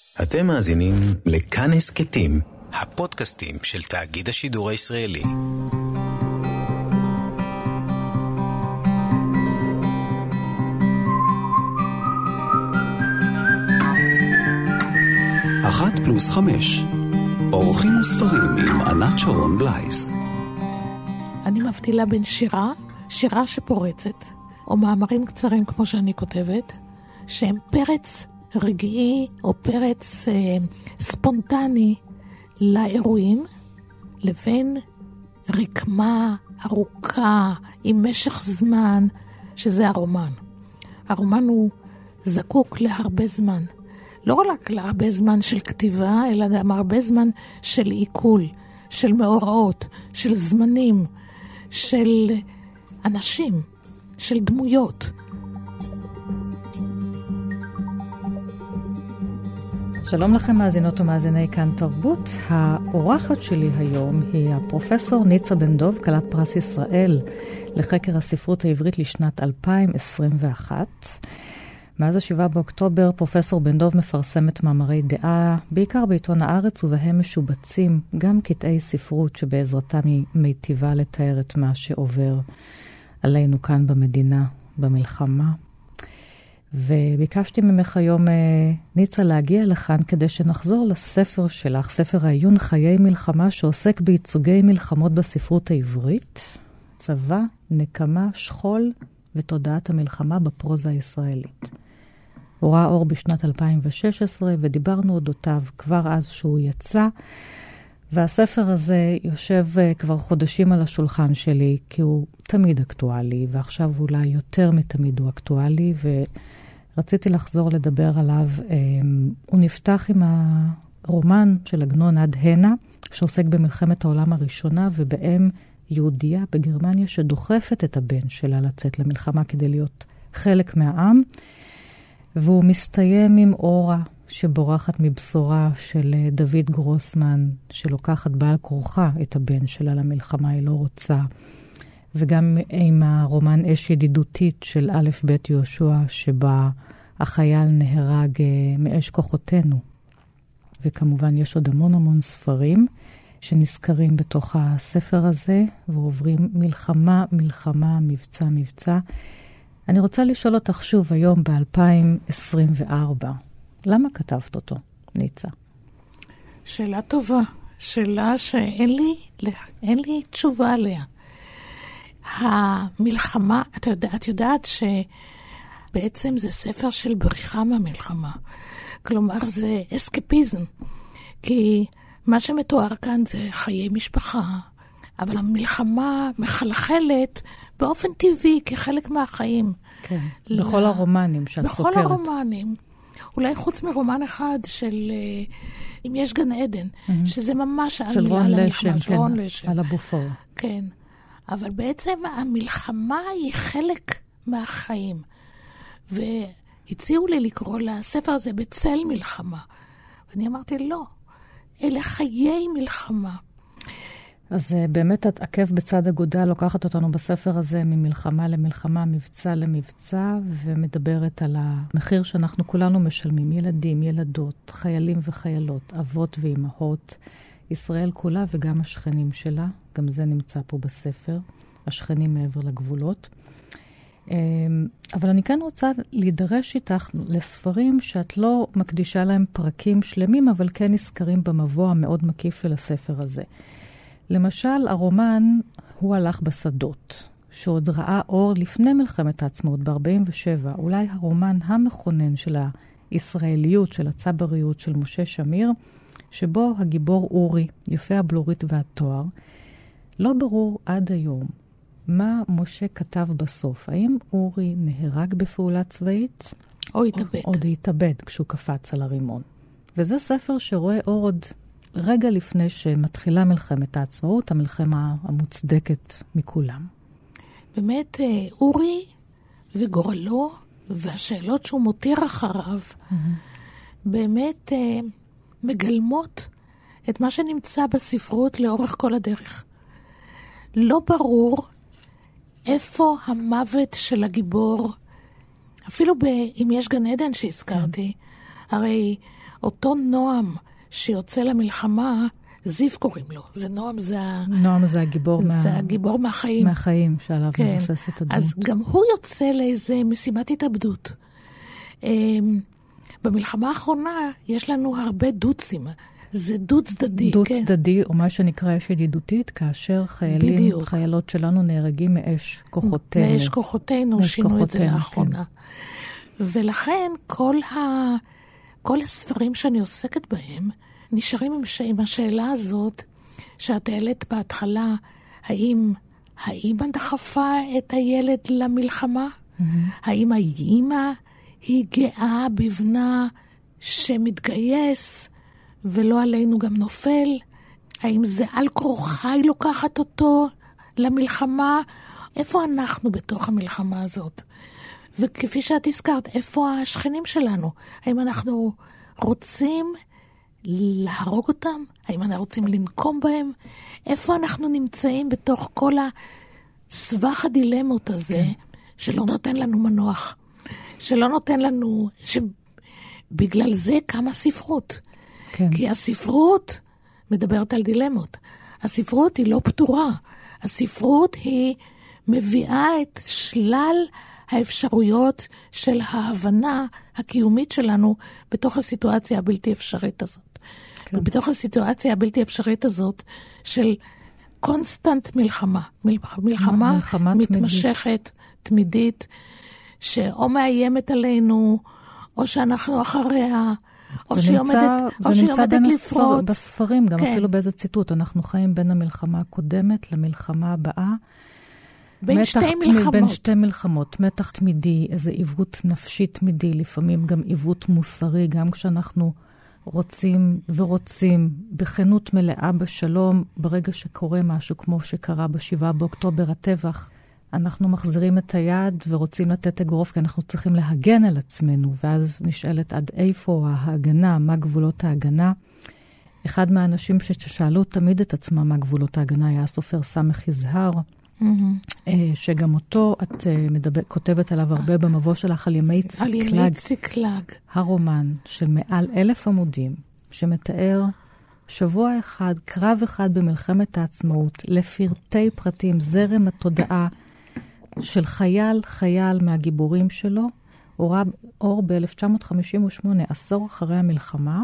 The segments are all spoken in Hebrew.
אתם מאזינים לכאן הסקטים, הפודקאסטים של תאגיד השידור הישראלי. אחת פלוס 5, אורחים וספרים עם ענת שרון בלייס. אני מבדילה בין שירה שפורצת, או מאמרים קצרים כמו שאני כותבת, שהם פרץ רגעי או פרץ ספונטני לאירועים, לבין רקמה ארוכה עם משך זמן, שזה הרומן. הרומן הוא זקוק להרבה זמן. לא רק להרבה זמן של כתיבה, אלא גם הרבה זמן של עיכול, של מאורעות, של זמנים, של אנשים, של דמויות. שלום לכם מאזינות ומאזיני כאן תרבות. האורחת שלי היום היא הפרופסור ניצה בן דוב, כלת פרס ישראל לחקר הספרות העברית לשנת 2021. מאז ה-7 באוקטובר פרופסור בן דוב מפרסמת מאמרי דעה, בעיקר בעיתון הארץ, ובהם משובצים גם קטעי ספרות שבעזרתם היא מיטיבה לתאר את מה שעובר עלינו כאן במדינה, במלחמה. וביקשתי ממך היום, ניצה, להגיע לכאן כדי שנחזור לספר שלך, ספר העיון חיי מלחמה, שעוסק בייצוגי מלחמות בספרות העברית, צבא, נקמה, שכול ותודעת המלחמה בפרוזה הישראלית. הוא ראה אור בשנת 2016 ודיברנו אודותיו כבר אז שהוא יצא, והספר הזה יושב כבר חודשים על השולחן שלי, כי הוא תמיד אקטואלי, ועכשיו אולי יותר מתמיד הוא אקטואלי, ורציתי לחזור לדבר עליו. הוא נפתח עם הרומן של עגנון עד הנה, שעוסק במלחמת העולם הראשונה, ובהם יהודייה בגרמניה שדוחפת את הבן שלה לצאת למלחמה כדי להיות חלק מהעם, והוא מסתיים עם אורה שבורחת מבשורה של דוד גרוסמן, שלוקחת בעל כורחה את הבן שלה למלחמה, היא לא רוצה. וגם עם הרומן אש ידידותית של א' ב' יהושע, שבה החייל נהרג מאש כוחותינו. וכמובן יש עוד המון ספרים שנזכרים בתוך הספר הזה, ועוברים מלחמה, מלחמה, מבצע, מבצע. אני רוצה לשאול אותך שוב היום ב-2024, למה כתבת אותו, ניצה? שאלה טובה, שאלה שאין לי תשובה עליה. המלחמה, את יודעת שבעצם זה ספר של בריחה מהמלחמה. כלומר, זה אסקפיזם, כי מה שמתואר כאן זה חיי משפחה, אבל המלחמה מחלחלת באופן טבעי כחלק מהחיים. כן, בכל הרומנים שאת סוקרת. בכל הרומנים. אולי חוץ מרומן אחד של אם יש גן עדן, שזה ממש של רון לשם, של רון לשם. על הבופור. כן, אבל בעצם המלחמה היא חלק מהחיים. והציעו לי לקרוא לספר הזה בצל מלחמה. ואני אמרתי, לא, אלה חיי מלחמה. אז באמת את עקב בצד אגודל לוקחת אותנו בספר הזה ממלחמה למלחמה, מבצע למבצע, ומדברת על המחיר שאנחנו כולנו משלמים, ילדים, ילדות, חיילים וחיילות, אבות ואימהות, ישראל כולה וגם השכנים שלה, גם זה נמצא פה בספר, השכנים מעבר לגבולות. אבל אני כן רוצה להידרש איתך לספרים שאת לא מקדישה להם פרקים שלמים, אבל כן נזכרים במבוא המאוד מקיף של הספר הזה. למשל, הרומן הוא הלך בשדות, שעוד ראה אור לפני מלחמת העצמאות ב-47, אולי הרומן המכונן של הישראליות, של הצבריות של משה שמיר, שבו הגיבור אורי, יפה הבלורית והתואר, לא ברור עד היום מה משה כתב בסוף. האם אורי נהרג בפעולה צבאית? או התאבד. או התאבד כשהוא קפץ על הרימון. וזה ספר שרואה אור עוד רגע לפני שמתחילה מלחמת העצמאות, המלחמה המוצדקת מכולם. באמת, אורי וגורלו והשאלות שהוא מותיר אחריו, באמת מגלמות את מה שנמצא בספרות לאורך כל הדרך. לא ברור איפה המוות של הגיבור, אפילו אם יש גן עדן שהזכרתי, הרי אותו נועם שיוצא למלחמה, זיו קוראים לו. זה נועם, נועם זה הגיבור זה הגיבור מהחיים. מהחיים שעליו כן. מבוססת הדמות. אז גם הוא יוצא לאיזה משימת התאבדות. במלחמה האחרונה יש לנו הרבה דוצים. זה דו צדדי. דו כן. צדדי, או מה שנקרא אש ידידותית, כאשר חיילים, בדיוק. חיילות שלנו נהרגים מאש כוחותינו. מאש כוחותינו, שינו את זה לאחרונה. כן. ולכן כל הספרים שאני עוסקת בהם, נשארים עם השאלה הזאת, שאת העלית בהתחלה, האם האמא דחפה את הילד למלחמה? האם האמא היא גאה בבנה שמתגייס, ולא עלינו גם נופל? האם זה על כורחה היא לוקחת אותו למלחמה? איפה אנחנו בתוך המלחמה הזאת? וכפי שאת הזכרת, איפה השכנים שלנו? האם אנחנו רוצים להרוג אותם? האם אנחנו רוצים לנקום בהם? איפה אנחנו נמצאים בתוך כל הסבך הדילמות הזה, שלא נותן לנו מנוח? שלא נותן לנו... בגלל זה קמה ספרות. כן. כי הספרות מדברת על דילמות. הספרות היא לא פתורה. הספרות היא מביאה את שלל האפשרויות של ההבנה הקיומית שלנו בתוך הסיטואציה הבלתי אפשרית הזאת. כן. ובתוך הסיטואציה הבלתי אפשרית הזאת של קונסטנט מלחמה. מלחמה מתמשכת, תמידית, שאו מאיימת עלינו, או שאנחנו אחריה, או שהיא עומדת לפרוץ. בספרים, גם כן. אפילו באיזה ציטוט, אנחנו חיים בין המלחמה הקודמת למלחמה הבאה. בין שתי מלחמות. בין שתי מלחמות, מתח תמידי, איזה עיוות נפשי תמידי, לפעמים גם עיוות מוסרי, גם כשאנחנו רוצים ורוצים בכנות מלאה בשלום, ברגע שקורה משהו כמו שקרה ב7 באוקטובר הטבח, אנחנו מחזירים את היד ורוצים לתת אגרוף, כי אנחנו צריכים להגן על עצמנו, ואז נשאלת עד איפה ההגנה, מה גבולות ההגנה. אחד מהאנשים ששאלו תמיד את עצמם מה גבולות ההגנה היה הסופר סמך יזהר, שגם אותו את כותבת עליו הרבה במבוא שלך על ימי ציקלג. על ימי ציקלג. הרומן של מעל 1,000 עמודים, שמתאר שבוע אחד, קרב אחד במלחמת העצמאות, לפרטי פרטים, זרם התודעה של חייל מהגיבורים שלו, אור ב-1958, עשור אחרי המלחמה,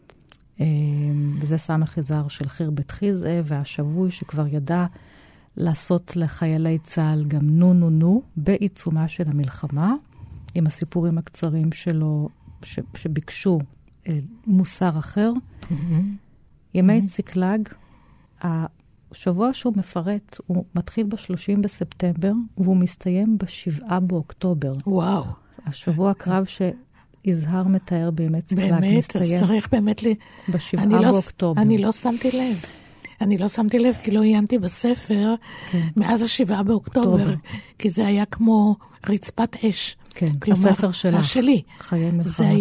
וזה סמך יזהר של חיר בית חיזעה, והשבוי שכבר ידע לעשות לחיילי צה"ל גם נו, בעיצומה של המלחמה, עם הסיפורים הקצרים שלו, שביקשו מוסר אחר. ימי ציקלג, השבוע שהוא מפרט, הוא מתחיל ב-30 בספטמבר, והוא מסתיים ב7 באוקטובר. וואו. השבוע הקרב שיזהר מתאר בימי ציקלג מסתיים. באמת, אז צריך באמת ב7 באוקטובר. אני לא שמתי לב. כי לא עיינתי בספר מאז 7 באוקטובר, כי זה היה כמו רצפת אש. כן, כלומר, הספר שלה. שלי. חיי מלחמה. זה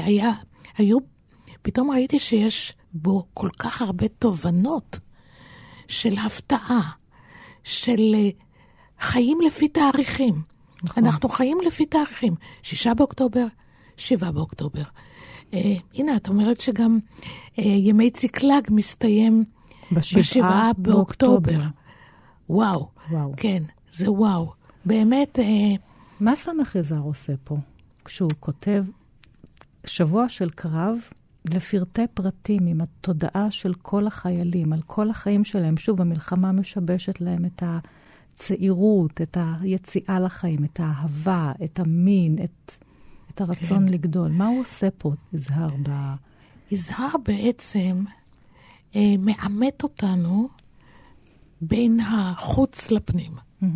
פתאום ראיתי שיש בו כל כך הרבה תובנות של הפתעה, של חיים לפי תאריכים. נכון. אנחנו חיים לפי תאריכים. 6 באוקטובר, 7 באוקטובר. הנה, את אומרת שגם ימי ציקלג מסתיים ב7 באוקטובר. וואו. כן, זה וואו. באמת... מה סמך יזהר עושה פה? כשהוא כותב שבוע של קרב לפרטי פרטים עם התודעה של כל החיילים, על כל החיים שלהם. שוב, המלחמה משבשת להם את הצעירות, את היציאה לחיים, את האהבה, את המין, את הרצון כן. לגדול. מה הוא עושה פה, יזהר? יזהר בעצם מאמת אותנו בין החוץ לפנים.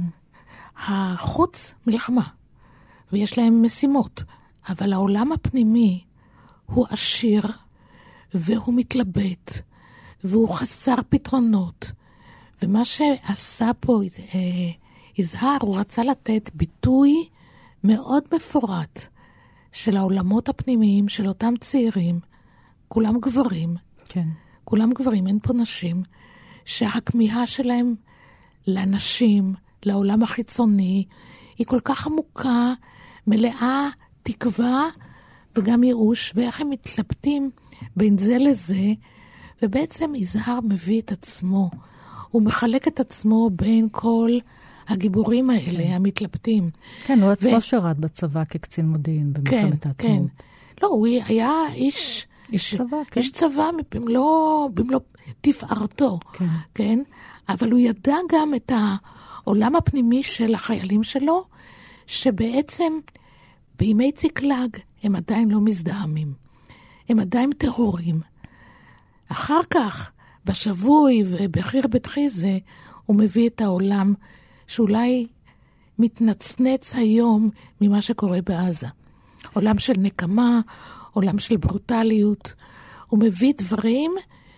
החוץ מלחמה, ויש להם משימות, אבל העולם הפנימי הוא עשיר, והוא מתלבט, והוא חסר פתרונות. ומה שעשה פה יזהר, הוא רצה לתת ביטוי מאוד מפורט של העולמות הפנימיים של אותם צעירים, כולם גברים, כן. כולם גברים, אין פה נשים, שהכמיהה שלהם לנשים, לעולם החיצוני, היא כל כך עמוקה, מלאה תקווה, וגם ייאוש, ואיך הם מתלבטים בין זה לזה, ובעצם יזהר מביא את עצמו, הוא מחלק את עצמו בין כל הגיבורים האלה, המתלבטים. כן, הוא עצמו שרת בצבא כקצין מודיעין במלחמת העצמאות. כן. לא, הוא היה איש צבא, כן. איש צבא במלוא תפארתו, כן? אבל הוא ידע גם את העולם הפנימי של החיילים שלו, שבעצם בימי ציקלג הם עדיין לא מזדהמים. הם עדיין טהורים. אחר כך, בשבוי ובחיר בתחיזה, הוא מביא את העולם שאולי מתנצנץ היום ממה שקורה בעזה. עולם של נקמה, עולם של ברוטליות. הוא מביא דברים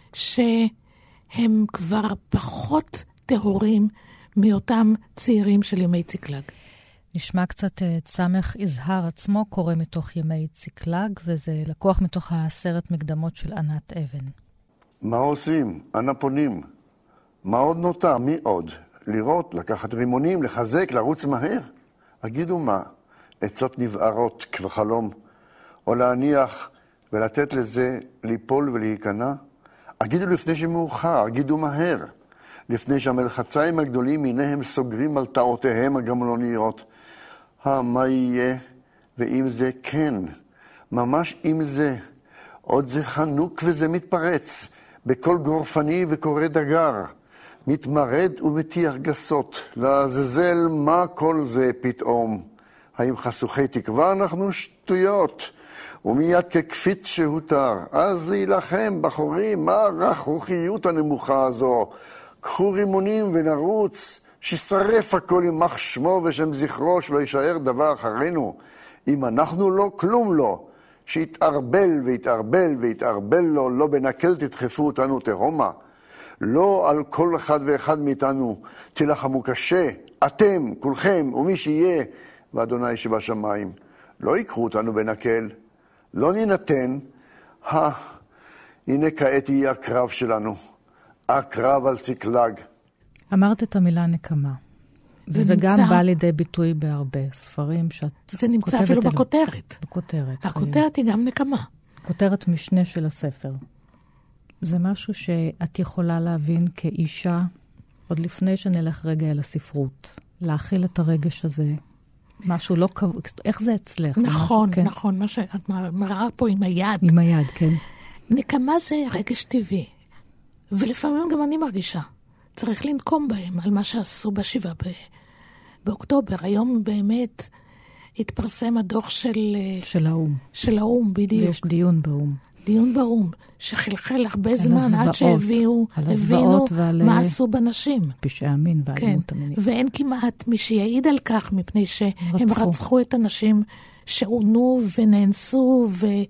שהם כבר פחות טהורים מאותם צעירים של ימי ציקלג. נשמע קצת את סמך יזהר עצמו קורא מתוך ימי ציקלג, וזה לקוח מתוך הסרט מקדמות של ענת אבן. מה עושים? אנה פונים? מה עוד נותר? מי עוד? לראות, לקחת רימונים, לחזק, לרוץ מהר? אגידו מה? עצות נבערות כבחלום, או להניח ולתת לזה ליפול ולהיכנע? אגידו לפני שמאוחר, אגידו מהר, לפני שהמלחציים הגדולים מיניהם סוגרים על תאותיהם הגמלוניות. מה יהיה? ואם זה כן, ממש אם זה, עוד זה חנוק וזה מתפרץ, בכל גורפני וקורא דגר, מתמרד ומתיח גסות, לעזאזל מה כל זה פתאום? האם חסוכי תקווה אנחנו שטויות? ומיד כקפיץ שהותר, אז להילחם בחורים, מה הרכרוכיות הנמוכה הזו? קחו רימונים ונרוץ, שישרף הכל ימח שמו ושם זכרו, שלא יישאר דבר אחרינו. אם אנחנו לא, כלום לא. שיתערבל ויתערבל ויתערבל לו, לא בנקל תדחפו אותנו תהומה. לא על כל אחד ואחד מאיתנו תלחמו קשה, אתם, כולכם ומי שיהיה, ואדוני שבשמיים. לא יקחו אותנו בנקל, לא נינתן. הנה כעת יהיה הקרב שלנו, הקרב על ציקלג. אמרת את המילה נקמה. וזה גם בא לידי ביטוי בהרבה ספרים שאת כותבת. זה נמצא אפילו בכותרת. בכותרת. הכותרת היא גם נקמה. כותרת משנה של הספר. זה משהו שאת יכולה להבין כאישה, עוד לפני שנלך רגע אל הספרות. להכיל את הרגש הזה. משהו לא קבוע. איך זה אצלך? נכון, זה משהו, נכון. כן. מה שאת מראה פה עם היד. עם היד, כן. נקמה זה רגש טבעי. ולפעמים גם אני מרגישה. צריך לנקום בהם על מה שעשו ב7 באוקטובר. היום באמת התפרסם הדוח של האום. של האום, בדיוק. ויש דיון באום. דיון באום, שחלחל הרבה זמן עד שהבינו מה עשו בנשים. פשעי המין והאלימות המינית. ואין כמעט מי שיעיד על כך, מפני שהם רצחו את הנשים שעונו ונאנסו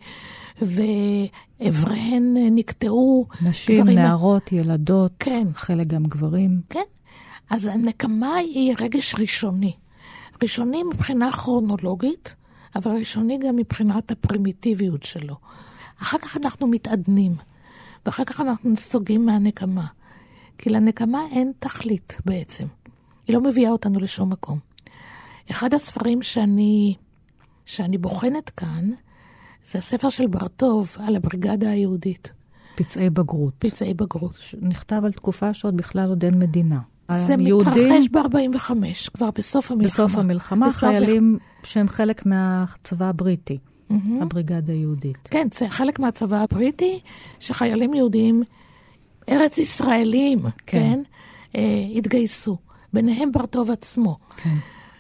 ועבריהן נקטעו. נשים, נערות, ילדות, כן. חלק גם גברים. כן. אז הנקמה היא רגש ראשוני. ראשוני מבחינה כרונולוגית, אבל ראשוני גם מבחינת הפרימיטיביות שלו. אחר כך אנחנו מתעדנים, ואחר כך אנחנו נסוגים מהנקמה. כי לנקמה אין תכלית בעצם. היא לא מביאה אותנו לשום מקום. אחד הספרים שאני בוחנת כאן, זה הספר של ברטוב על הבריגדה היהודית. פצעי בגרות. פצעי בגרות. נכתב על תקופה שעוד בכלל עוד אין מדינה. זה מתרחש ב-45, כבר בסוף המלחמה. בסוף המלחמה, חיילים שהם חלק מהצבא הבריטי. הבריגדה היהודית. כן, זה חלק מהצבא הבריטי, שחיילים יהודים, ארץ ישראלים, כן, התגייסו. ביניהם ברטוב עצמו. כן.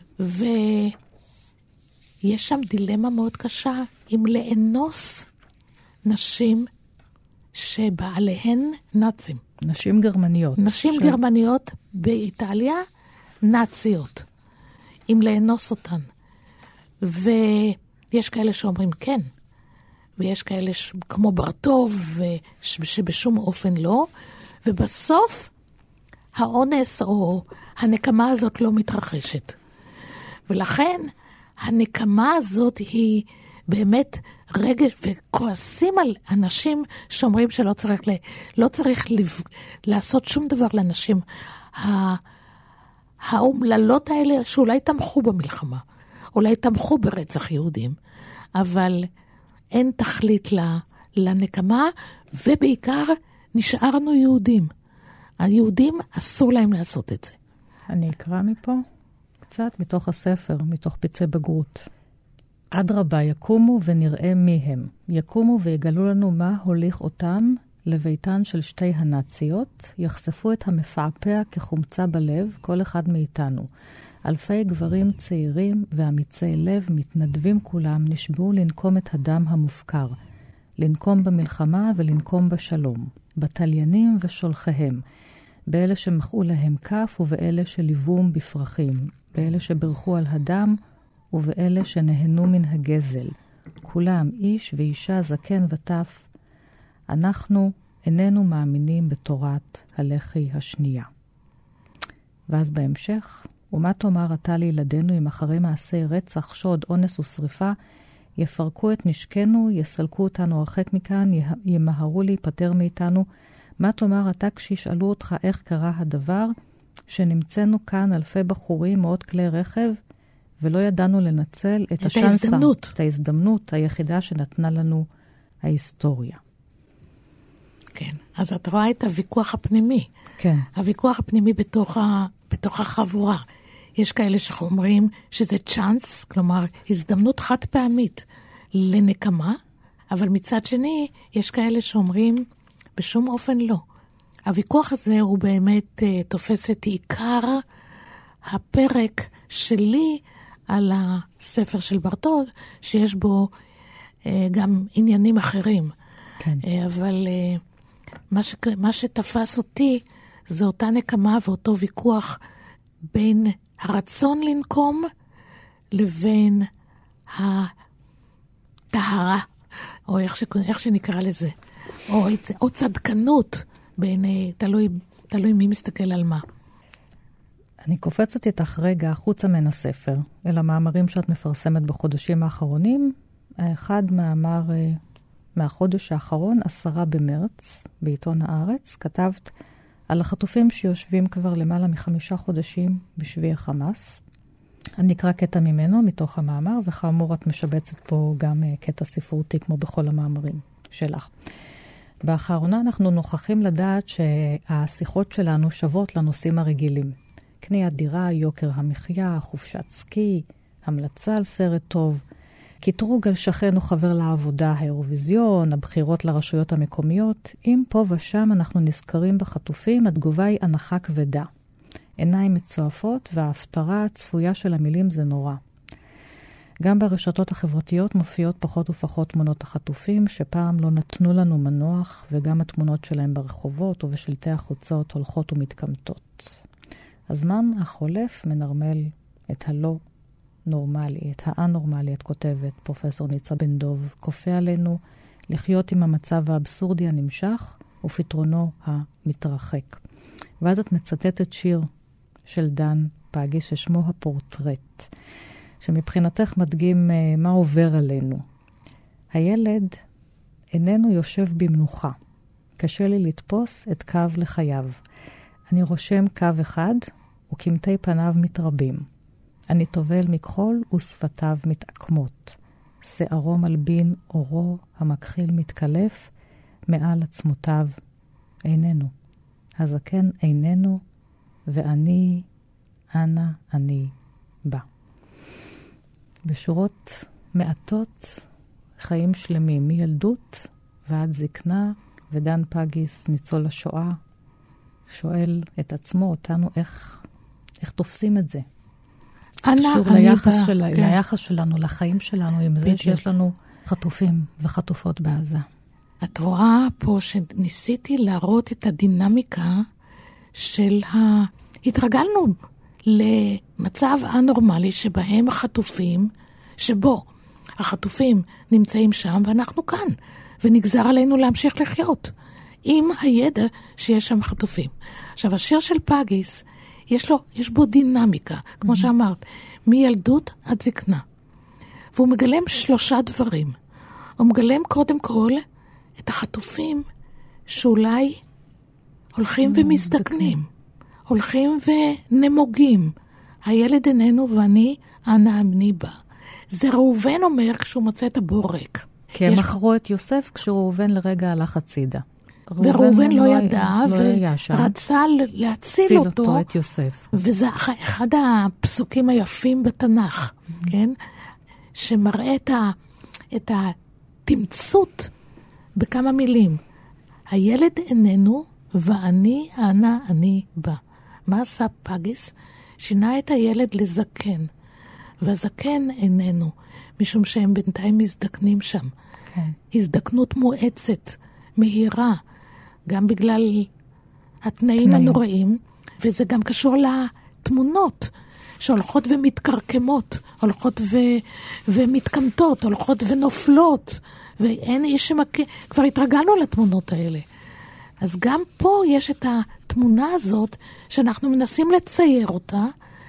ויש שם דילמה מאוד קשה, אם לאנוס נשים שבעליהן נאצים. נשים גרמניות. נשים גרמניות באיטליה, נאציות. אם לאנוס אותן. יש כאלה שאומרים כן, ויש כאלה כמו ברטוב, שבשום אופן לא, ובסוף האונס או הנקמה הזאת לא מתרחשת. ולכן הנקמה הזאת היא באמת רגש, וכועסים על אנשים שאומרים שלא צריך לעשות שום דבר לאנשים האומללות האלה שאולי תמכו במלחמה. אולי תמכו ברצח יהודים, אבל אין תכלית לנקמה, ובעיקר נשארנו יהודים. היהודים אסור להם לעשות את זה. אני אקרא מפה קצת מתוך הספר, מתוך פצעי בגרות. אדרבה, יקומו ונראה מי הם. יקומו ויגלו לנו מה הוליך אותם לביתן של שתי הנאציות, יחשפו את המפעפע כחומצה בלב, כל אחד מאיתנו. אלפי גברים צעירים ואמיצי לב, מתנדבים כולם, נשבעו לנקום את הדם המופקר. לנקום במלחמה ולנקום בשלום. בתליינים ושולחיהם. באלה שמחאו להם כף ובאלה שליוום בפרחים. באלה שברכו על הדם ובאלה שנהנו מן הגזל. כולם, איש ואישה, זקן וטף. אנחנו איננו מאמינים בתורת הלחי השנייה. ואז בהמשך, ומה תאמר אתה לילדינו אם אחרי מעשי רצח, שוד, אונס ושריפה, יפרקו את נשקנו, יסלקו אותנו הרחק מכאן, ימהרו להיפטר מאיתנו. מה תאמר אתה כשישאלו אותך איך קרה הדבר, שנמצאנו כאן אלפי בחורים, מאות כלי רכב, ולא ידענו לנצל את השנסה, את ההזדמנות היחידה שנתנה לנו ההיסטוריה. כן, אז את רואה את הוויכוח הפנימי. כן. הוויכוח הפנימי בתוך החבורה. יש כאלה שאומרים שזה צ'אנס, כלומר הזדמנות חד פעמית לנקמה, אבל מצד שני יש כאלה שאומרים בשום אופן לא. הוויכוח הזה הוא באמת תופס את עיקר הפרק שלי על הספר של ברטולד, שיש בו גם עניינים אחרים. כן. אבל מה שתפס אותי זה אותה נקמה ואותו ויכוח בין הרצון לנקום לבין הטהרה, או איך שנקרא לזה, או צדקנות, תלוי מי מסתכל על מה. אני קופצת איתך רגע החוצה מן הספר, אל המאמרים שאת מפרסמת בחודשים האחרונים. אחד מאמר מהחודש האחרון, 10 במרץ, בעיתון הארץ, כתבת על החטופים שיושבים כבר למעלה מ5 חודשים בשבי החמאס. אני אקרא קטע ממנו, מתוך המאמר, וכאמור את משבצת פה גם קטע ספרותי, כמו בכל המאמרים שלך. באחרונה אנחנו נוכחים לדעת שהשיחות שלנו שוות לנושאים הרגילים. קניית דירה, יוקר המחיה, חופשת סקי, המלצה על סרט טוב, קטרוג על שכן או חבר לעבודה, האירוויזיון, הבחירות לרשויות המקומיות. אם פה ושם אנחנו נזכרים בחטופים, התגובה היא הנחה כבדה. עיניים מצועפות, וההפטרה הצפויה של המילים זה נורא. גם ברשתות החברתיות מופיעות פחות ופחות תמונות החטופים, שפעם לא נתנו לנו מנוח, וגם התמונות שלהם ברחובות ובשלטי החוצות הולכות ומתקמטות. הזמן החולף מנרמל את הלא נורמלי, את האנורמלי, את כותבת פרופסור ניצה בן דוב, כופה עלינו לחיות עם המצב האבסורדי הנמשך ופתרונו המתרחק. ואז את מצטטת שיר של דן פגי ששמו הפורטרט, שמבחינתך מדגים מה עובר עלינו. הילד איננו יושב במנוחה. קשה לי לתפוס את קו לחייו. אני רושם קו אחד וכמתי פניו מתרבים. אני טובל מכחול ושפתיו מתעקמות. שערו מלבין, אורו המכחיל מתקלף, מעל עצמותיו איננו. הזקן איננו, ואני, אנה אני בא. בשורות מעטות, חיים שלמים, מילדות ועד זקנה, ודן פגיס, ניצול השואה, שואל את עצמו, אותנו, איך תופסים את זה? קשור ליחס שלנו, לחיים שלנו, עם זה שיש לנו חטופים וחטופות בעזה. את רואה פה שניסיתי להראות את הדינמיקה של התרגלנו למצב אנורמלי שבהם שבו החטופים נמצאים שם ואנחנו כאן, ונגזר עלינו להמשיך לחיות עם הידע שיש שם חטופים. עכשיו, השיר של פגיס, יש בו דינמיקה, כמו שאמרת, מילדות עד זקנה. והוא מגלם 3 דברים. הוא מגלם קודם כל את החטופים שאולי הולכים ומזדקנים, הולכים ונמוגים. הילד איננו ואני, אנה אני בא. זה ראובן אומר כשהוא מוצא את הבור ריק. כי הם מכרו את יוסף כשראובן לרגע הלך הצידה. וראובן לא ידע, ורצה להציל אותו. את יוסף. וזה אחד הפסוקים היפים בתנ"ך, כן? שמראה את התמצות בכמה מילים. הילד איננו, ואני אנה אני בא. מה עשה פגיס? שינה את הילד לזקן. והזקן איננו, משום שהם בינתיים מזדקנים שם. כן. הזדקנות מואצת, מהירה, גם בגלל התנאים הנוראים, וזה גם קשור לתמונות שהולכות ומתקרקמות, הולכות ומתקמטות, הולכות ונופלות, ואין איש כבר התרגלנו לתמונות האלה. אז גם פה יש את התמונה הזאת, שאנחנו מנסים לצייר אותה,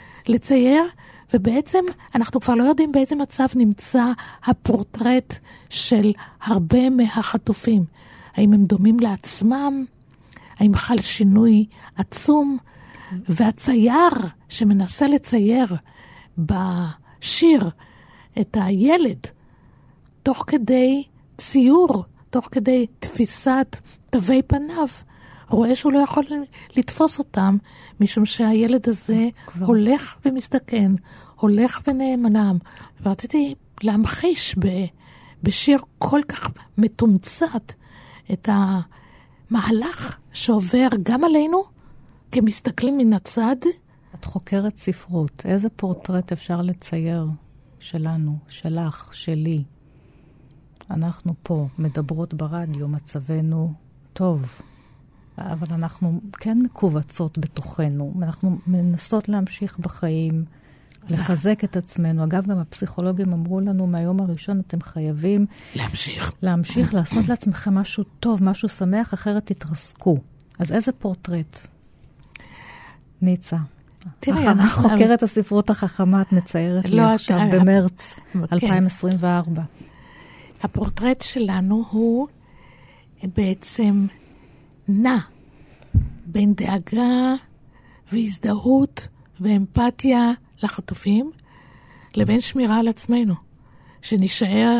ובעצם אנחנו כבר לא יודעים באיזה מצב נמצא הפורטרט של הרבה מהחטופים. האם הם דומים לעצמם? האם חל שינוי עצום? והצייר שמנסה לצייר בשיר את הילד, תוך כדי ציור, תוך כדי תפיסת תווי פניו, רואה שהוא לא יכול לתפוס אותם, משום שהילד הזה הולך ומזדקן, הולך ונאמנם. ורציתי להמחיש בשיר כל כך מתומצת את המהלך שעובר גם עלינו, כמסתכלים מן הצד. את חוקרת ספרות. איזה פורטרט אפשר לצייר שלנו, שלך, שלי? אנחנו פה מדברות ברדיו, מצבנו טוב. אבל אנחנו כן מקובצות בתוכנו. אנחנו מנסות להמשיך בחיים, לחזק את עצמנו. אגב, גם הפסיכולוגים אמרו לנו מהיום הראשון, אתם חייבים להמשיך, לעשות לעצמכם משהו טוב, משהו שמח, אחרת תתרסקו. אז איזה פורטרט? ניצה. תראי, חוקרת הספרות החכמה, את מציירת לי עכשיו במרץ 2024. הפורטרט שלנו הוא בעצם נע בין דאגה והזדהות ואמפתיה לחטופים, לבין שמירה על עצמנו. שנשאר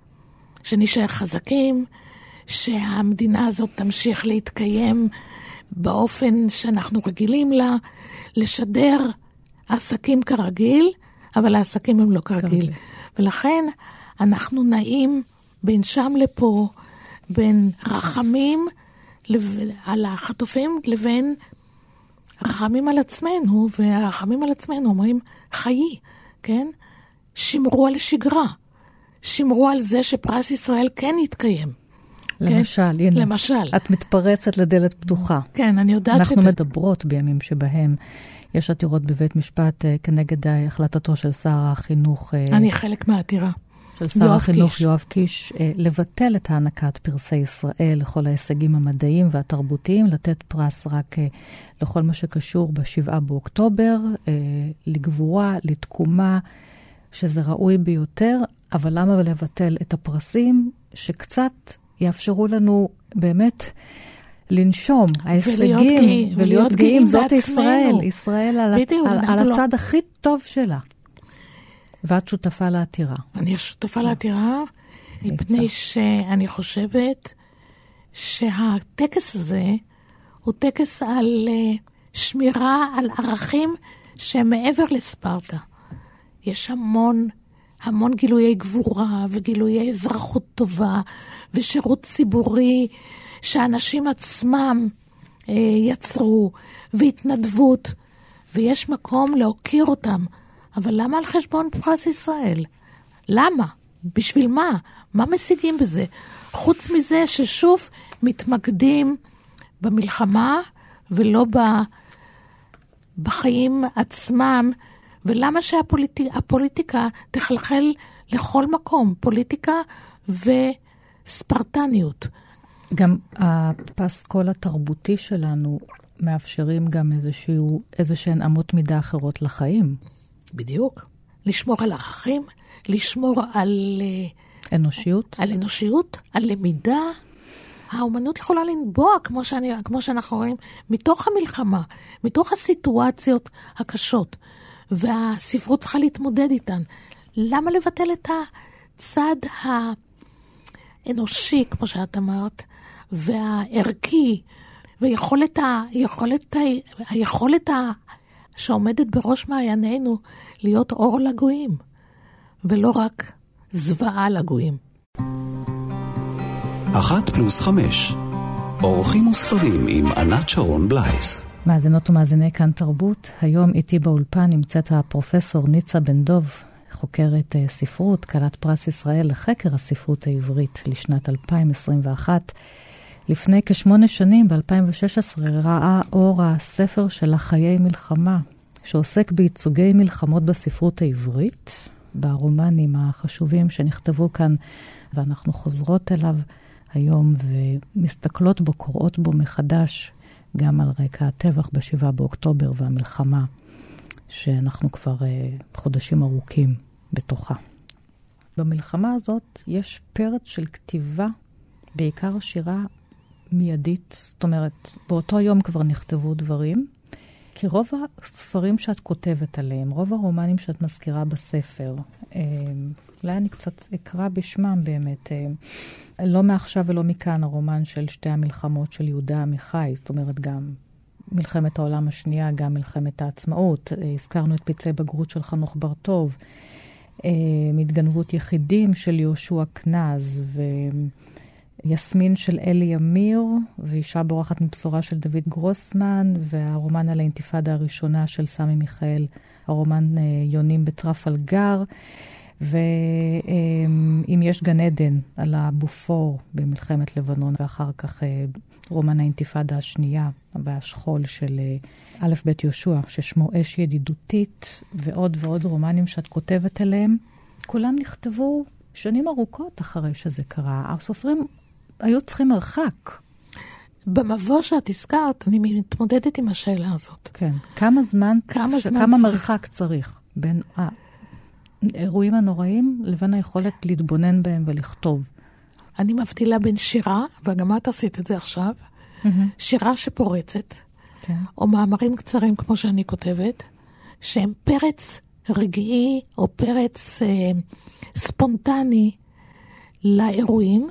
חזקים, שהמדינה הזאת תמשיך להתקיים באופן שאנחנו רגילים לה, לשדר עסקים כרגיל, אבל העסקים הם לא כרגיל. ולכן אנחנו נעים בין שם לפה, בין רחמים על החטופים לבין רחמים על עצמנו, והרחמים על עצמנו אומרים חיי, כן? שמרו על שגרה, שמרו על זה שפרס ישראל כן יתקיים. למשל, כן? הנה, למשל. את מתפרצת לדלת פתוחה. כן, אני יודעת אנחנו מדברות בימים שבהם יש עתירות בבית משפט כנגד החלטתו של שר החינוך. אני חלק מהעתירה. של שר החינוך יואב קיש, לבטל את הענקת פרסי ישראל לכל ההישגים המדעיים והתרבותיים, לתת פרס רק לכל מה שקשור ב7 באוקטובר, לגבורה, לתקומה, שזה ראוי ביותר, אבל למה לבטל את הפרסים שקצת יאפשרו לנו באמת לנשום, ההישגים, ולהיות גאים, זאת ישראל, ישראל על הצד הכי טוב שלה. ואת שותפה לעתירה. אני שותפה לעתירה, מפני שאני חושבת שהטקס הזה הוא טקס על שמירה על ערכים שהם מעבר לספרטה. יש המון גילויי גבורה וגילויי אזרחות טובה ושירות ציבורי שאנשים עצמם יצרו, והתנדבות, ויש מקום להוקיר אותם. אבל למה על חשבון פרס ישראל? למה? בשביל מה? מה משיגים בזה? חוץ מזה ששוב מתמקדים במלחמה ולא בחיים עצמם, ולמה שהפוליטיקה תחלחל לכל מקום? פוליטיקה וספרטניות. גם הפסקול התרבותי שלנו מאפשרים גם איזשהן אמות מידה אחרות לחיים. בדיוק. לשמור על ערכים, לשמור על אנושיות. על אנושיות, על למידה. האומנות יכולה לנבוע, כמו שאנחנו רואים, מתוך המלחמה, מתוך הסיטואציות הקשות, והספרות צריכה להתמודד איתן. למה לבטל את הצד האנושי, כמו שאת אמרת, והערכי, ויכולת שעומדת בראש מעיינינו להיות אור לגויים, ולא רק זוועה לגויים. 1+5 אורחים וספרים עם ענת שרון בלייס. מאזינות ומאזיני כאן תרבות, היום איתי באולפן נמצאת הפרופסור ניצה בן דוב, חוקרת ספרות, כלת פרס ישראל לחקר הספרות העברית לשנת 2021. לפני כ8 שנים, ב-2016, ראה אור הספר של חיי מלחמה, שעוסק בייצוגי מלחמות בספרות העברית, ברומנים החשובים שנכתבו כאן, ואנחנו חוזרות אליו היום ומסתכלות בו, קוראות בו מחדש, גם על רקע הטבח ב7 באוקטובר והמלחמה, שאנחנו כבר חודשים ארוכים בתוכה. במלחמה הזאת יש פרץ של כתיבה, בעיקר שירה מיידית, זאת אומרת, באותו יום כבר נכתבו דברים, כי רוב הספרים שאת כותבת עליהם, רוב הרומנים שאת מזכירה בספר, אולי אני קצת אקרא בשמם באמת, לא מעכשיו ולא מכאן הרומן של שתי המלחמות של יהודה עמיחי, זאת אומרת גם מלחמת העולם השנייה, גם מלחמת העצמאות, הזכרנו את פצעי בגרות של חנוך בר-טוב, מתגנבות יחידים של יהושע כנז, יסמין של אלי אמיר, ואישה בורחת מבשורה של דוד גרוסמן, והרומן על האינתיפאדה הראשונה של סמי מיכאל, הרומן יונים בטרפלגר, ואם יש גן עדן על הבופור במלחמת לבנון, ואחר כך רומן האינתיפאדה השנייה, והשכול של א' ב' יהושע, ששמו אש ידידותית, ועוד ועוד רומנים שאת כותבת עליהם, כולם נכתבו שנים ארוכות אחרי שזה קרה. הסופרים היו צריכים מרחק. במבוא שאת הזכרת, אני מתמודדת עם השאלה הזאת. כן. כמה מרחק צריך בין האירועים הנוראים לבין היכולת להתבונן בהם ולכתוב? אני מבדילה בין שירה, וגם את עשית את זה עכשיו, שירה שפורצת, או מאמרים קצרים כמו שאני כותבת, שהם פרץ רגעי או פרץ ספונטני לאירועים,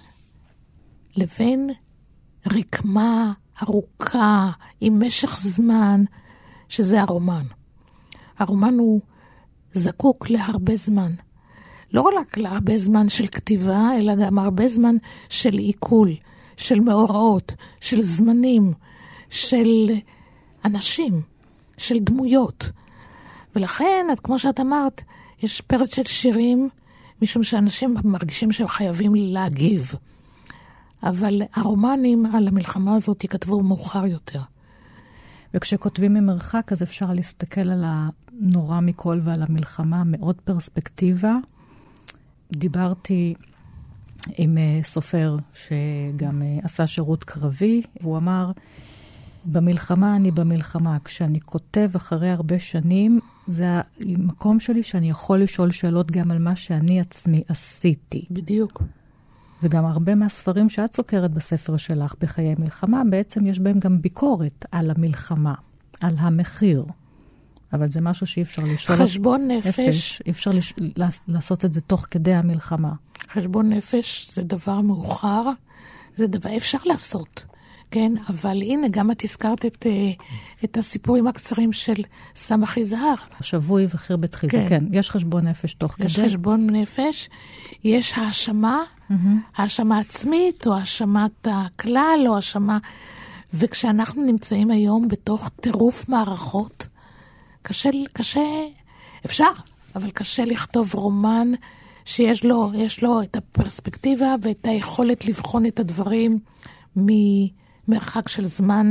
לבין רקמה ארוכה עם משך זמן, שזה הרומן. הרומן הוא זקוק להרבה זמן. לא רק להרבה זמן של כתיבה, אלא גם הרבה זמן של עיכול, של מאורעות, של זמנים, של אנשים, של דמויות. ולכן, כמו שאת אמרת, יש פרץ של שירים, משום שאנשים מרגישים שהם חייבים להגיב. אבל הרומנים על המלחמה הזאת יכתבו מאוחר יותר. וכשכותבים ממרחק, אז אפשר להסתכל על הנורא מכל ועל המלחמה מאוד פרספקטיבה. דיברתי עם סופר שגם עשה שירות קרבי, והוא אמר, במלחמה אני במלחמה. כשאני כותב אחרי הרבה שנים, זה המקום שלי שאני יכול לשאול שאלות גם על מה שאני עצמי עשיתי. בדיוק. וגם הרבה מהספרים שאת סוקרת בספר שלך בחיי מלחמה, בעצם יש בהם גם ביקורת על המלחמה, על המחיר. אבל זה משהו שאי אפשר לשאול. חשבון נפש. אי אפשר לעשות את זה תוך כדי המלחמה. חשבון נפש זה דבר מאוחר, זה דבר אפשר לעשות. כן, אבל הנה, גם את הזכרת את הסיפורים הקצרים של סמך יזהר. שבוי וחיר בתחיזה, כן. יש חשבון נפש תוך כדי. יש חשבון נפש, יש האשמה, האשמה עצמית, או האשמת הכלל, או האשמה... וכשאנחנו נמצאים היום בתוך טירוף מערכות, קשה, אפשר, אבל קשה לכתוב רומן שיש לו את הפרספקטיבה ואת היכולת לבחון את הדברים ממרחק של זמן,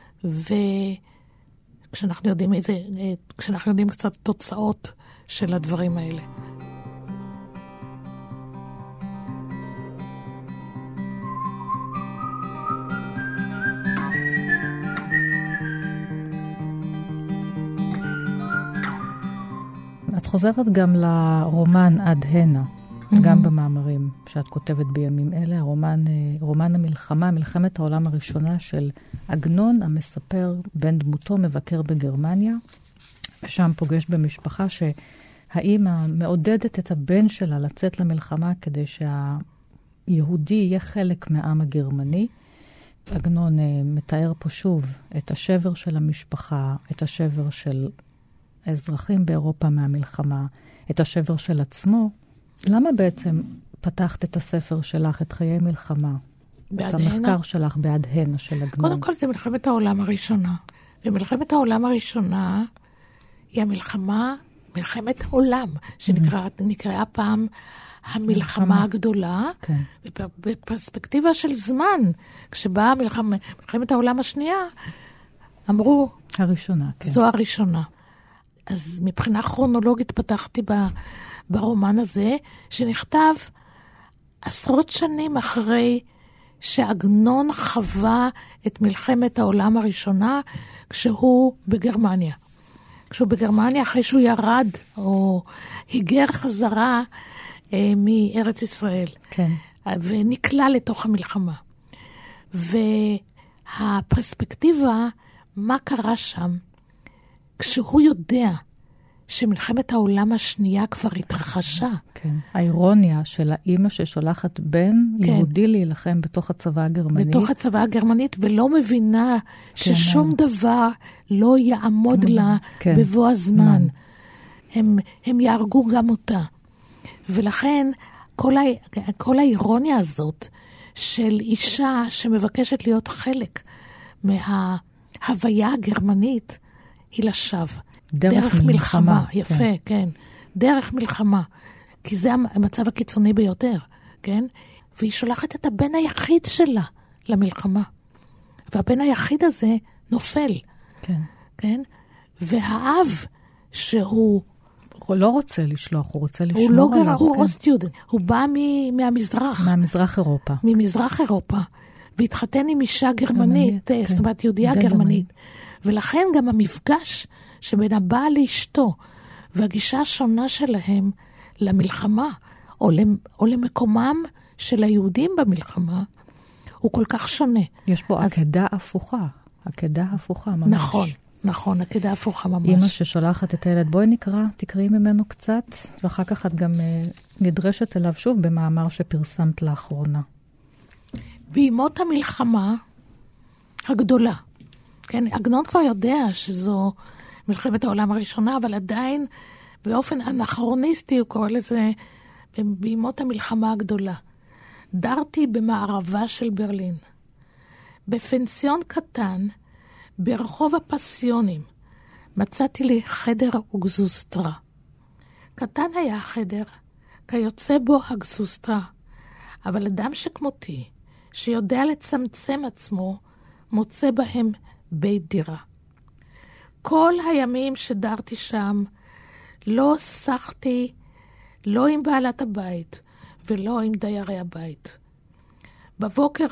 וכשאנחנו יודעים קצת תוצאות של הדברים האלה. את חוזרת גם לרומן עד הנה, גם במאמרים שאת כותבת בימים אלה, רומן המלחמה, מלחמת העולם הראשונה של עגנון, המספר בן דמותו מבקר בגרמניה, ושם פוגש במשפחה שהאימא מעודדת את הבן שלה לצאת למלחמה כדי יהודי יהיה חלק מהעם הגרמני. עגנון מתאר פה שוב את השבר של המשפחה, את השבר של האזרחים באירופה מהמלחמה, את השבר של עצמו. למה בעצם פתחת את הספר שלך, את חיי מלחמה? את המחקר שלך בעד הנה של עגנון. קודם כל זה מלחמת העולם הראשונה. ומלחמת העולם הראשונה היא מלחמת עולם, שנקראה פעם המלחמה הגדולה, כן. בפרספקטיבה של זמן, כשבאה מלחמת העולם השנייה, אמרו, הראשונה, כן. זו הראשונה. אז מבחינה כרונולוגית פתחתי ברומן הזה, שנכתב עשרות שנים אחרי שעגנון חווה את מלחמת העולם הראשונה, כשהוא בגרמניה. כשהוא בגרמניה, אחרי שהוא ירד, או היגר חזרה מארץ ישראל. כן. ונקלע לתוך המלחמה. והפרספקטיבה, מה קרה שם, כשהוא יודע שמלחמת העולם השנייה כבר התרחשה. כן. האירוניה של האמא ששולחת בן יהודי להילחם בתוך הצבא הגרמני. בתוך הצבא הגרמנית, ולא מבינה ששום דבר לא יעמוד לה בבוא הזמן. הם יהרגו גם אותה. ולכן כל האירוניה הזאת של אישה שמבקשת להיות חלק מההוויה הגרמנית, היא לשווא. דרך מלחמה. יפה, כן. דרך מלחמה. כי זה המצב הקיצוני ביותר, כן? והיא שולחת את הבן היחיד שלה למלחמה. והבן היחיד הזה נופל. כן. כן? והאב שהוא... הוא לא רוצה לשלוח, הוא רוצה לשמור עליו. הוא לא סטודנט, הוא בא מהמזרח. מהמזרח אירופה. ממזרח אירופה. והתחתן עם אישה גרמנית, זאת אומרת, יהודייה גרמנית. ולכן גם המפגש שבין הבעל לאשתו, והגישה השונה שלהם למלחמה, או למקומם של היהודים במלחמה, הוא כל כך שונה. יש פה עקדה הפוכה. עקדה הפוכה ממש. נכון. נכון, עקדה הפוכה ממש. אמא ששולחת את הילד, בואי תקראי ממנו קצת, ואחר כך את גם נדרשת אליו שוב במאמר שפרסמת לאחרונה. בימות המלחמה הגדולה, כן, עגנון כבר יודע שזו מלחמת העולם הראשונה, אבל עדיין באופן אנכרוניסטי הוא קורא לזה בימות המלחמה הגדולה. דרתי במערבה של ברלין. בפנסיון קטן, ברחוב הפסיונים, מצאתי לי חדר וגזוסטרה. קטן היה החדר, כיוצא בו הגזוסטרה, אבל אדם שכמותי, שיודע לצמצם עצמו, מוצא בהם בית דירה. כל הימים שדרתי שם, לא שחתי, לא עם בעלת הבית, ולא עם דיירי הבית. בבוקר,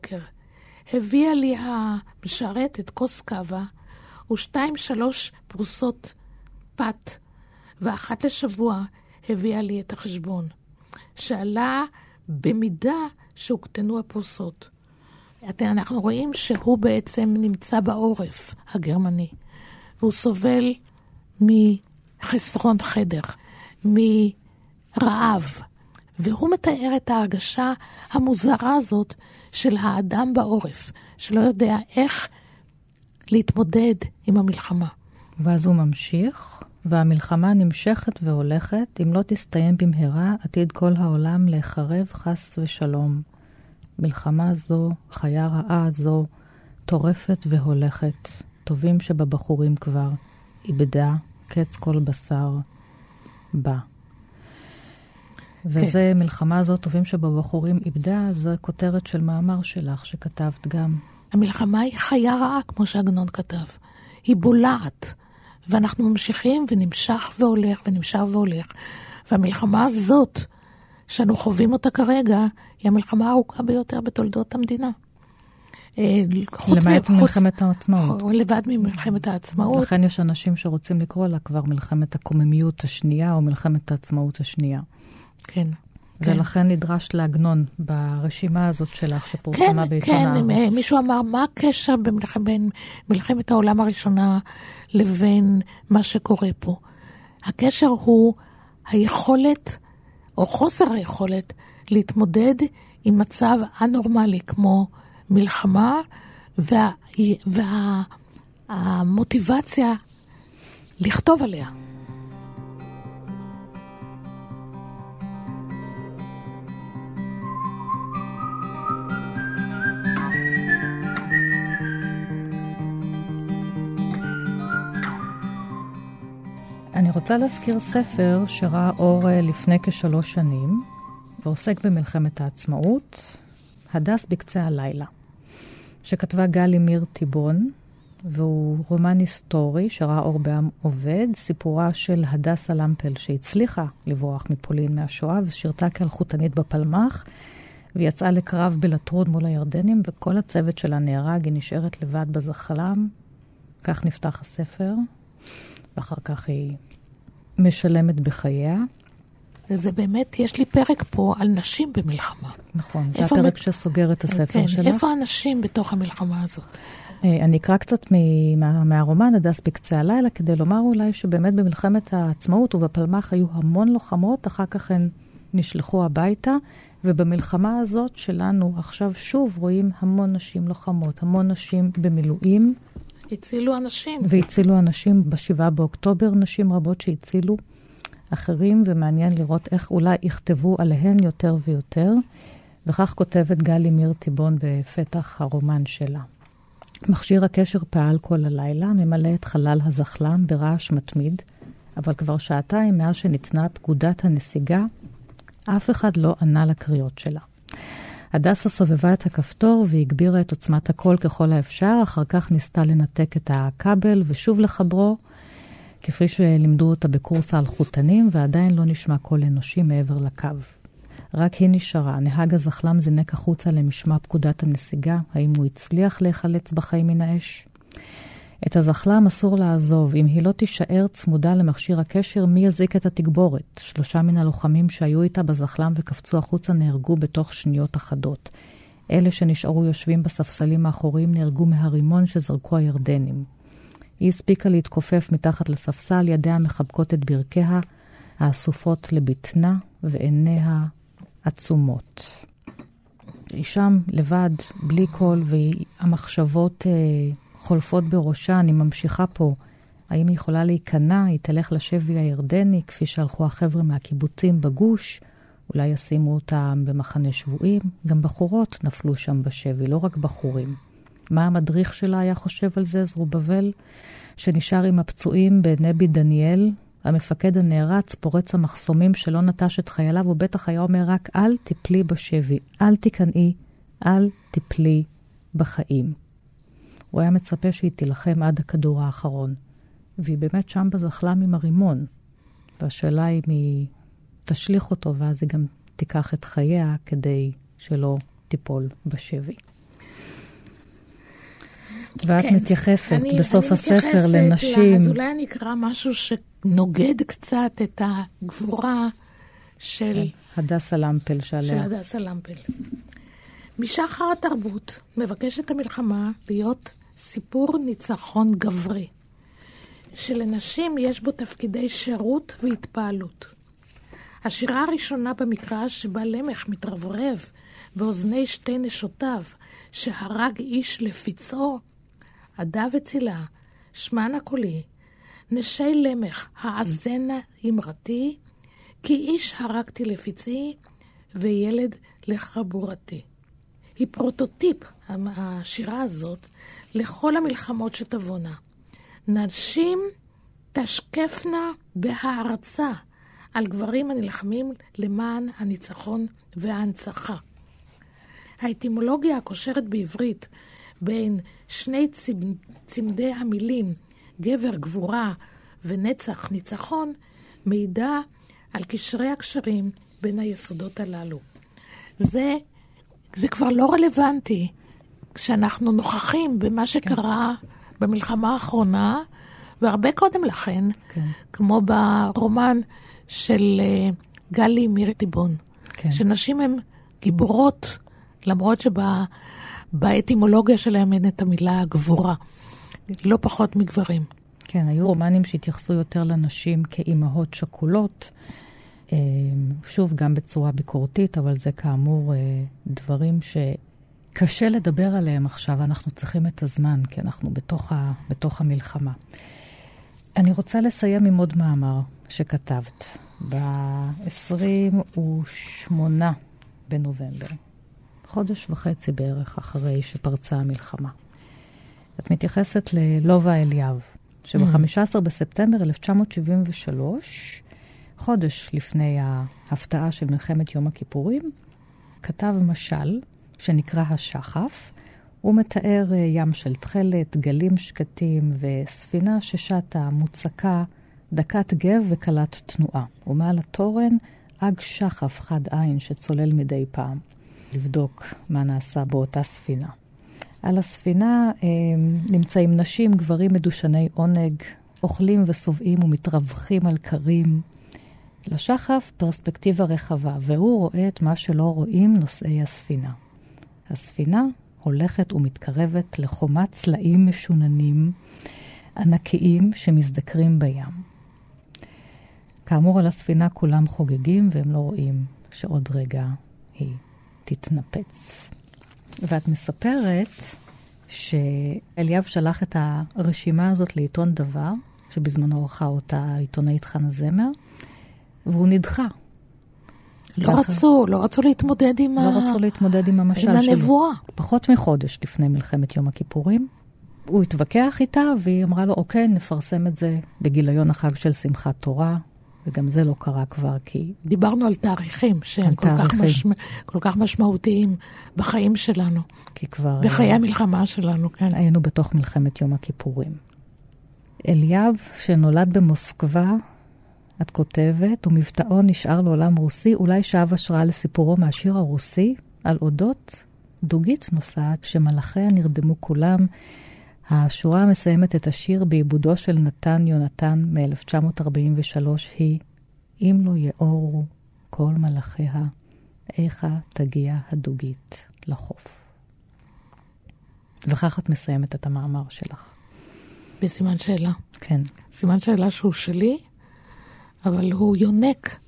הביאה לי המשרתת כוס קווה, 2-3 פרוסות פת, ואחת לשבוע הביאה לי את החשבון, שעלה במידה שהוקטנו הפרוסות. אנחנו רואים שהוא בעצם נמצא בעורף הגרמני, והוא סובל מחסרון חדר, מרעב, והוא מתאר את ההרגשה המוזרה הזאת של האדם בעורף, שלא יודע איך להתמודד עם המלחמה. ואז הוא ממשיך, והמלחמה נמשכת והולכת, אם לא תסתיים במהרה, עתיד כל העולם להחרב חס ושלום. מלחמה זו, חיה רעה זו, טורפת והולכת, טובים שבבחורים כבר, איבדה, קץ כל בשר, בא. וזה מלחמה זו, טובים שבבחורים איבדה, זו כותרת של מאמר שלך שכתבת גם. המלחמה היא חיה רעה, כמו שעגנון כתב. היא בולעת, ואנחנו ממשיכים ונמשך והולך. והמלחמה הזאת, שאנו חווים אותה כרגע, היא המלחמה הארוכה ביותר בתולדות המדינה. למעט מלחמת העצמאות. לבד ממלחמת העצמאות. לכן יש אנשים שרוצים לקרוא לה כבר מלחמת הקוממיות השנייה, או מלחמת העצמאות השנייה. כן. ולכן נדרש לעגנון ברשימה הזאת שלך שפורסמה בעיתון הארץ. כן, מישהו אמר, מה הקשר בין מלחמת העולם הראשונה לבין מה שקורה פה? הקשר הוא היכולת, או חוסר היכולת, להתמודד עם מצב אנורמלי כמו מלחמה, והמוטיבציה לכתוב עליה. אני רוצה להזכיר ספר שראה אור לפני כ3 שנים, ועוסק במלחמת העצמאות, הדס בקצה הלילה, שכתבה גלי מיר טיבון, והוא רומן היסטורי שראה אור בעם עובד, סיפורה של הדס אלמפל שהצליחה לברוח מפולין מהשואה, ושירתה כאלחוטנית בפלמ"ח, ויצאה לקרב בלטרון מול הירדנים, וכל הצוות שלה נהרג, היא נשארת לבד בזחל"ם. כך נפתח הספר, ואחר כך היא משלמת בחייה. וזה באמת, יש לי פרק פה על נשים במלחמה. נכון, זה הפרק שסוגר את הספר שלך. איפה הנשים בתוך המלחמה הזאת? אני אקרא קצת מהרומן הדס בקצה הלילה, כדי לומר אולי שבאמת במלחמת העצמאות ובפלמ"ח היו המון לוחמות, אחר כך הן נשלחו הביתה, ובמלחמה הזאת שלנו עכשיו שוב רואים המון נשים לוחמות, המון נשים במילואים. הצילו אנשים. והצילו אנשים ב7 באוקטובר, נשים רבות שהצילו אחרים, ומעניין לראות איך אולי יכתבו עליהן יותר ויותר, וכך כותבת גלי מיר טיבון בפתח הרומן שלה. מכשיר הקשר פעל כל הלילה, ממלא את חלל הזחל"ם ברעש מתמיד, אבל כבר 2 שעתיים מאז שניתנה פקודת הנסיגה, אף אחד לא ענה לקריאות שלה. הדסה סובבה את הכפתור והגבירה את עוצמת הקול ככל האפשר, אחר כך ניסתה לנתק את הכבל ושוב לחברו, כפי שלימדו אותה בקורס האלחוטנים, ועדיין לא נשמע קול אנושי מעבר לקו. רק היא נשארה. נהג הזחל"ם זינק החוצה למשמע פקודת הנסיגה. האם הוא הצליח להיחלץ בחיים מן האש? את הזחל"ם אסור לעזוב. אם היא לא תישאר צמודה למכשיר הקשר, מי יזיק את התגבורת? 3 מן הלוחמים שהיו איתה בזחל"ם וקפצו החוצה נהרגו בתוך שניות אחדות. אלה שנשארו יושבים בספסלים האחוריים נהרגו מהרימון שזרקו הירדנים. היא הספיקה להתכופף מתחת לספסל, ידיה מחבקות את ברכיה, האסופות לבטנה ועיניה עצומות. היא שם לבד, בלי קול, והמחשבות חולפות בראשה. אני ממשיכה פה. האם היא יכולה להיכנע? היא תלך לשבי הירדני, כפי שהלכו החבר'ה מהקיבוצים בגוש. אולי ישימו אותם במחנה שבויים. גם בחורות נפלו שם בשבי, לא רק בחורים. מה המדריך שלה היה חושב על זה, זרובבל, שנשאר עם הפצועים בנבי דניאל? המפקד הנערץ, פורץ המחסומים שלא נטש את חייליו, הוא בטח היה אומר רק, אל תיפלי בשבי, אל תיכנעי, אל תיפלי בחיים. הוא היה מצפה שהיא תילחם עד הכדור האחרון. והיא באמת שם בזחל"ם עם הרימון. והשאלה היא אם היא תשליך אותו, ואז היא גם תיקח את חייה כדי שלא תיפול בשבי. ואת מתייחסת בסוף הספר לנשים. אז אולי אני אקרא משהו שנוגד קצת את הגבורה של הדס אלמפל שעליה. של הדס אלמפל. משחר התרבות מבקשת המלחמה להיות סיפור ניצחון גברי, שלנשים יש בו תפקידי שירות והתפעלות. השירה הראשונה במקרא שבה למך מתרברב באוזני 2 נשותיו, שהרג איש לפצעו, עדה וצילה, שמנה קולי, נשי למך העזנה אמרתי, כי איש הרגתי לפצעי, וילד לחבורתי. היא פרוטוטיפ, השירה הזאת, לכל המלחמות שתבונה. נשים תשקפנה בהערצה על גברים הנלחמים למען הניצחון וההנצחה. האטימולוגיה הקושרת בעברית בין 2 צמדי המילים גבר גבורה ונצח ניצחון מעידה על קשרי הקשרים בין היסודות הללו. זה כבר לא רלוונטי כשאנחנו נוכחים במה שקרה במלחמה האחרונה, והרבה קודם לכן, כמו ברומן של גלי מיר טיבון, שנשים הן גיבורות, למרות שבאטימולוגיה שלהם אין את המילה גבורה, לא פחות מגברים. כן, היו רומנים שהתייחסו יותר לנשים כאימהות שכולות, שוב, גם בצורה ביקורתית, אבל זה כאמור דברים שקשה לדבר עליהם עכשיו, אנחנו צריכים את הזמן, כי אנחנו בתוך המלחמה. אני רוצה לסיים עם עוד מאמר שכתבת ב-28 בנובמבר, חודש וחצי בערך אחרי שפרצה המלחמה. את מתייחסת ללובה אליאב, שב-15 בספטמבר 1973, חודש לפני ההפתעה של מלחמת יום הכיפורים, כתב משל שנקרא השחף. הוא מתאר ים של תכלת, גלים שקטים וספינה ששטה מוצקה, דקת גב וקלת תנועה. ומעל התורן אג שחף חד עין שצולל מדי פעם. לבדוק מה נעשה באותה ספינה. על הספינה נמצאים נשים, גברים מדושני עונג, אוכלים וסובעים ומתרווחים על קרים. לשחף פרספקטיבה רחבה, והוא רואה את מה שלא רואים נוסעי הספינה. הספינה הולכת ומתקרבת לחומת צלעים משוננים, ענקיים שמזדקרים בים. כאמור על הספינה כולם חוגגים והם לא רואים שעוד רגע היא תתנפץ. ואת מספרת שאליאב שלח את הרשימה הזאת לעיתון דבר, שבזמנו ערכה אותה עיתונאית חנה זמר, והוא נדחה. לא רצו להתמודד עם המשל שלו. עם הנבואה. פחות מחודש לפני מלחמת יום הכיפורים. הוא התווכח איתה, והיא אמרה לו, אוקיי, נפרסם את זה בגיליון החג של שמחת תורה, וגם זה לא קרה כבר, כי... דיברנו על תאריכים שהם כל כך משמעותיים בחיים שלנו. כי כבר... בחיי המלחמה שלנו, כן. היינו בתוך מלחמת יום הכיפורים. אליאב, שנולד במוסקבה, את כותבת, ומבטאו נשאר לעולם רוסי, אולי שאב השראה לסיפורו מהשיר הרוסי, על אודות דוגית נוסעת, שמלאכיה נרדמו כולם. השורה המסיימת את השיר בעיבודו של נתן יונתן מ-1943 היא, אם לא יאורו כל מלאכיה, איכה תגיע הדוגית לחוף. וכך את מסיימת את המאמר שלך. בסימן שאלה. כן. סימן שאלה שהוא שלי, אבל הוא יונק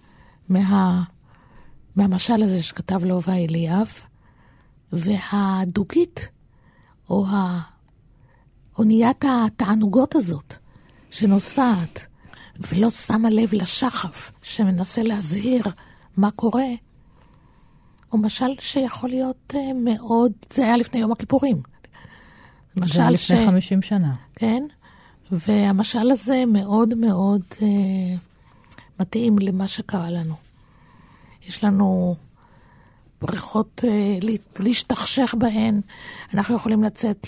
מהמשל הזה שכתב לובה אליאב, והדוגית, או אוניית התענוגות הזאת, שנוסעת, ולא שמה לב לשחף, שמנסה להזהיר מה קורה, הוא משל שיכול להיות מאוד, זה היה לפני יום הכיפורים. זה היה לפני 50 שנה. כן, והמשל הזה מאוד מאוד מתאים למה שקרה לנו. יש לנו בריכות להשתכשך בהן, אנחנו יכולים לצאת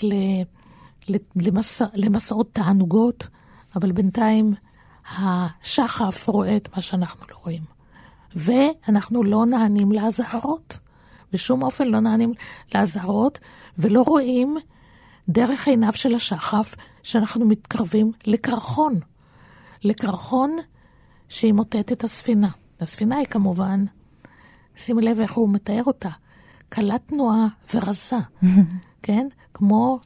למסעות תענוגות, אבל בינתיים השחף רואה את מה שאנחנו לא רואים. ואנחנו לא נענים להזהרות. בשום אופן לא נענים להזהרות, ולא רואים דרך עיניו של השחף שאנחנו מתקרבים לקרחון. לקרחון שימוטט את הספינה. הספינה היא כמובן, שימי לב איך הוא מתאר אותה, קלת תנועה ורזה. כן? כמו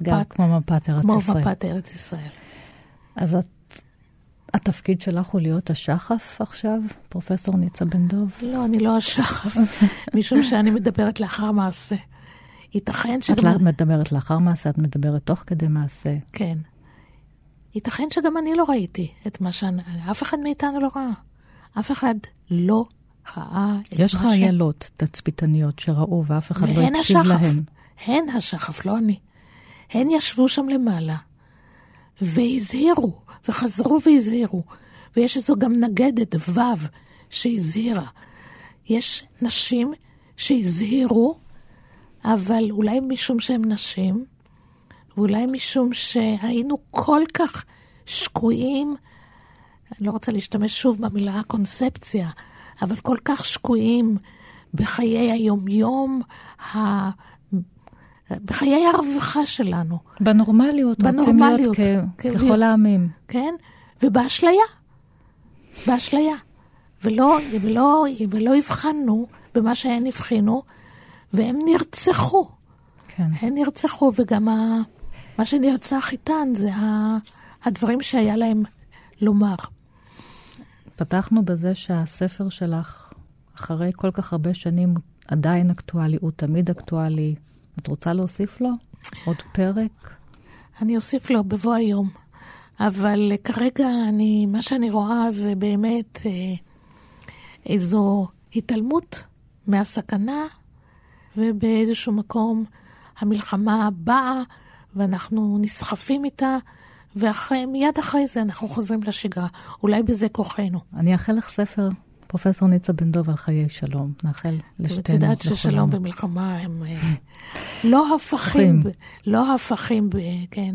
מפת ארץ ישראל. אז התפקיד שלך הוא להיות השחף עכשיו, פרופסור ניצה בן דוב? לא, אני לא השחף, משום שאני מדברת לאחר מעשה. ייתכן שגם... את מדברת לאחר מעשה, את מדברת תוך כדי מעשה. כן. ייתכן שגם אני לא ראיתי את מה אף אחד מאיתנו לא ראה. אף אחד לא ראה את מה יש חיילות תצפיתניות שראו ואף אחד לא הקשיב להן. הן השחף, לא אני. הן ישבו שם למעלה, והזהירו, וחזרו והזהירו. ויש איזו גם נגדת, וו, שהזהירה. יש נשים שהזהירו, אבל אולי משום שהן נשים, ואולי משום שהיינו כל כך שקועים, אני לא רוצה להשתמש שוב במילה הקונספציה, אבל כל כך שקועים בחיי היום-יום, בחיי הרווחה שלנו. בנורמליות. רוצים ככל העמים. כן, ובאשליה. באשליה. ולא הבחנו במה שהן הבחינו, והם נרצחו. כן. הן נרצחו, וגם מה שנרצח איתן זה הדברים שהיה להם לומר. פתחנו בזה שהספר שלך, אחרי כל כך הרבה שנים, עדיין אקטואלי, הוא תמיד אקטואלי. את רוצה להוסיף לו עוד פרק? אני אוסיף לו בבוא היום. אבל כרגע מה שאני רואה זה באמת איזו התעלמות מהסכנה, ובאיזשהו מקום המלחמה באה, ואנחנו נסחפים איתה, ומיד אחרי זה אנחנו חוזרים לשגרה. אולי בזה כוחנו. אני אאחל לך ספר, פרופסור ניצה בן דב, על חיי שלום. נאחל לשתינו. את יודעת ששלום ומלחמה הם לא הפכים, כן,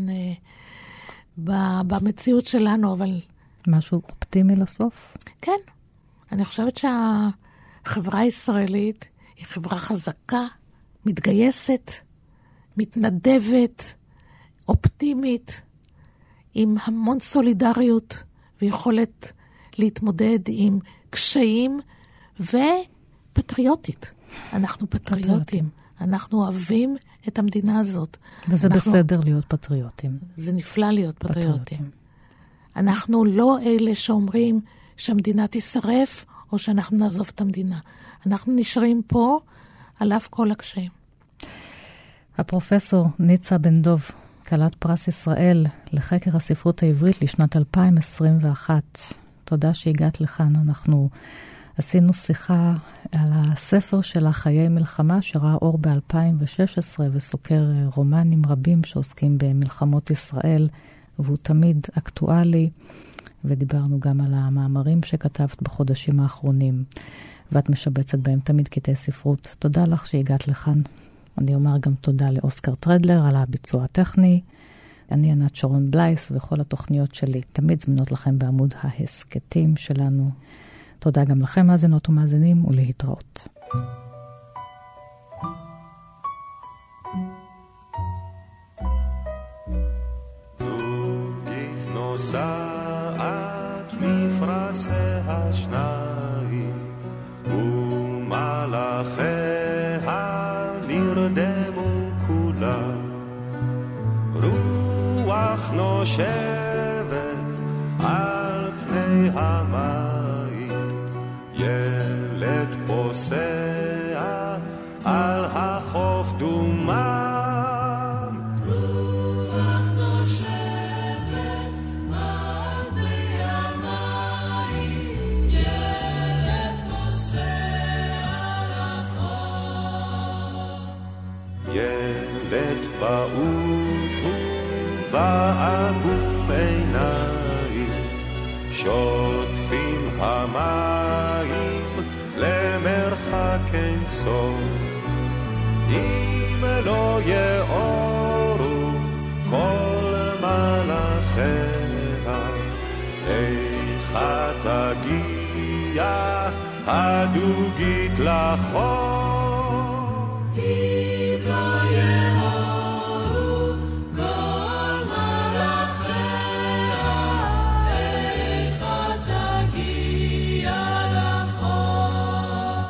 במציאות שלנו, אבל... משהו אופטימי לסוף? כן. אני חושבת שהחברה הישראלית היא חברה חזקה, מתגייסת, מתנדבת, אופטימית, עם המון סולידריות ויכולת להתמודד עם קשיים, ופטריוטית. אנחנו פטריוטים. אנחנו אוהבים את המדינה הזאת. וזה בסדר להיות פטריוטים. זה נפלא להיות פטריוטים. אנחנו לא אלה שאומרים שהמדינה תישרף, או שאנחנו נעזוב את המדינה. אנחנו נשארים פה על אף כל הקשיים. הפרופסור ניצה בן דב, כלת פרס ישראל לחקר הספרות העברית לשנת 2021. תודה שהגעת לכאן. אנחנו עשינו שיחה על הספר של חיי מלחמה שראה אור ב-2016 וסוקר רומנים רבים שעוסקים במלחמות ישראל, והוא תמיד אקטואלי, ודיברנו גם על המאמרים שכתבת בחודשים האחרונים, ואת משבצת בהם תמיד קטעי ספרות. תודה לך שהגעת לכאן. אני אומר גם תודה לאוסקר טרדלר על הביצוע הטכני. אני ענת שרון בלייס, וכל התוכניות שלי תמיד זמינות לכם בעמוד ההסקטים שלנו. תודה גם לכם מאזינות ומאזינים, ולהתראות. דוגית נוסעת מפרשי השניים, ומלאכיה נרדמו כולם. רוח נושבת על פני המים, ילד פוסע על החוף דומם. רוח נושבת על פני המים, ילד פוסע על החוף. ילד פעוט ובעגום עיניים, שוטפים המים למרחק אין סוף. אם לא יאורו כל מלאכיה, איכה תגיע הדוגית לחוף. אם לא יאורו כל מלאכיה, איכה תגיע לחוף.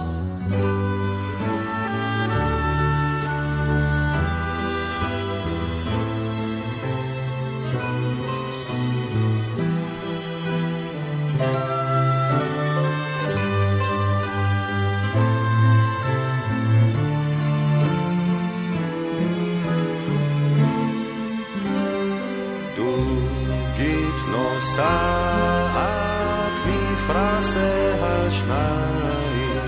דוגית נוסעת מפרשי השניים,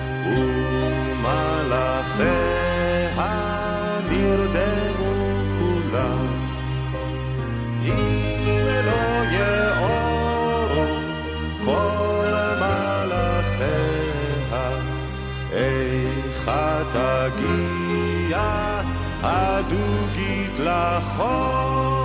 ומלאכיה נרדמו כולם. אם לא יאורו כל מלאכיה, איכה תגיע הדוגית לחוף.